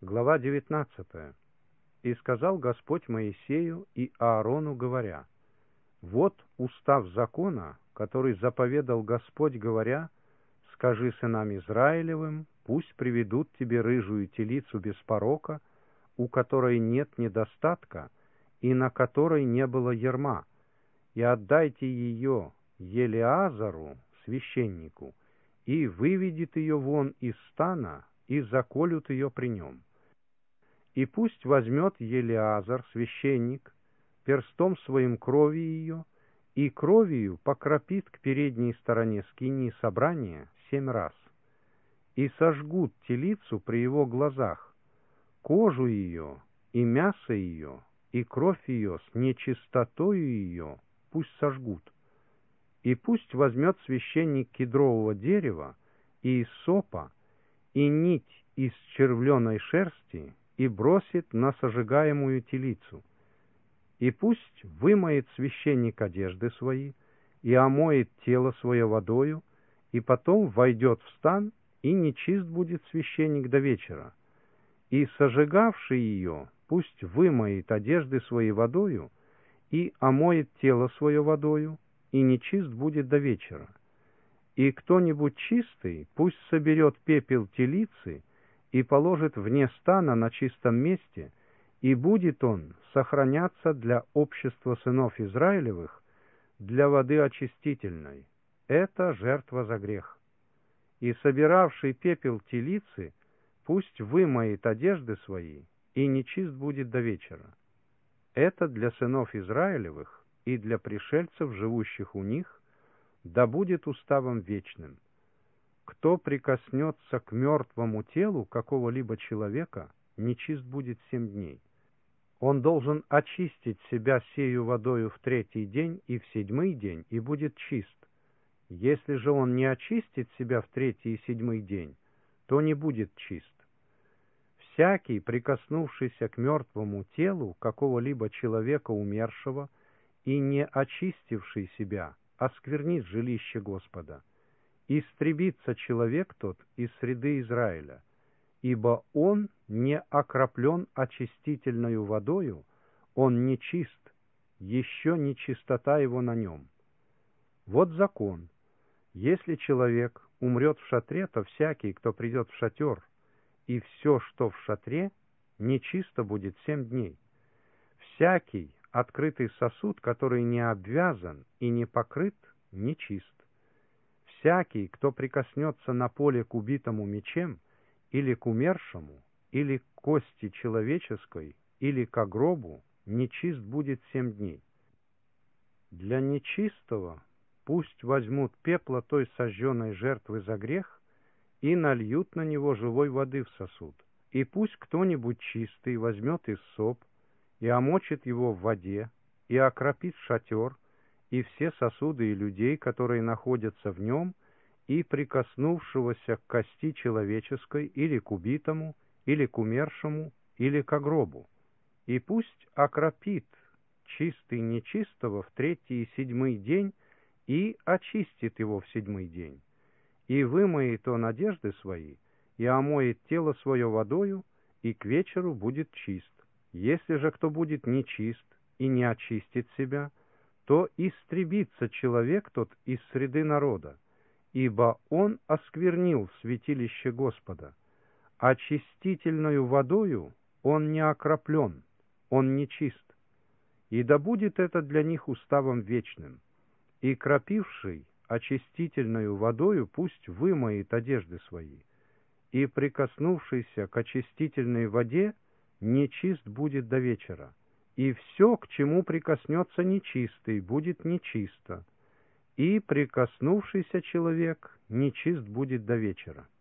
Глава 19. «И сказал Господь Моисею и Аарону, говоря: вот устав закона, который заповедал Господь, говоря: скажи сынам Израилевым, пусть приведут тебе рыжую телицу без порока, у которой нет недостатка и на которой не было ярма, и отдайте ее Елеазару, священнику, и выведет ее вон из стана, и заколют ее при нем. И пусть возьмет Елеазар, священник, перстом своим крови ее, и кровью покропит к передней стороне скинии собрания 7 раз. И сожгут телицу при его глазах, кожу ее, и мясо ее, и кровь ее с нечистотою ее пусть сожгут. И пусть возьмет священник кедрового дерева и иссопа, и нить из червленой шерсти, и бросит на сожигаемую телицу. И пусть вымоет священник одежды свои, и омоет тело свое водою, и потом войдет в стан, и нечист будет священник до вечера. И сожигавший ее пусть вымоет одежды свои водою, и омоет тело свое водою, и нечист будет до вечера. И кто-нибудь чистый пусть соберет пепел телицы и положит вне стана на чистом месте, и будет он сохраняться для общества сынов Израилевых, для воды очистительной. Это жертва за грех. И собиравший пепел телицы пусть вымоет одежды свои, и нечист будет до вечера. Это для сынов Израилевых и для пришельцев, живущих у них, да будет уставом вечным. Кто прикоснется к мертвому телу какого-либо человека, нечист будет 7 дней. Он должен очистить себя сею водою в 3-й день и в 7-й день, и будет чист. Если же он не очистит себя в 3-й и 7-й день, то не будет чист. Всякий, прикоснувшийся к мертвому телу какого-либо человека умершего и не очистивший себя, осквернит жилище Господа. Истребится человек тот из среды Израиля, ибо он не окроплен очистительною водою, он нечист, еще нечистота его на нем. Вот закон. Если человек умрет в шатре, то всякий, кто придет в шатер, и все, что в шатре, нечисто будет 7 дней. Всякий открытый сосуд, который не обвязан и не покрыт, нечист. Всякий, кто прикоснется на поле к убитому мечем, или к умершему, или к кости человеческой, или к гробу, нечист будет 7 дней. Для нечистого пусть возьмут пепла той сожженной жертвы за грех и нальют на него живой воды в сосуд. И пусть кто-нибудь чистый возьмет иссоп и омочит его в воде, и окропит шатер, и все сосуды и людей, которые находятся в нем, и прикоснувшегося к кости человеческой, или к убитому, или к умершему, или к гробу. И пусть окропит чистый нечистого в 3-й и 7-й день, и очистит его в 7-й день. И вымоет он одежды свои, и омоет тело свое водою, и к вечеру будет чист. Если же кто будет нечист и не очистит себя, то истребится человек тот из среды народа, ибо он осквернил святилище Господа. Очистительною водою он не окроплен, он нечист. И да будет это для них уставом вечным. И кропивший очистительною водою пусть вымоет одежды свои, и прикоснувшийся к очистительной воде нечист будет до вечера. И все, к чему прикоснется нечистый, будет нечисто, и прикоснувшийся человек нечист будет до вечера.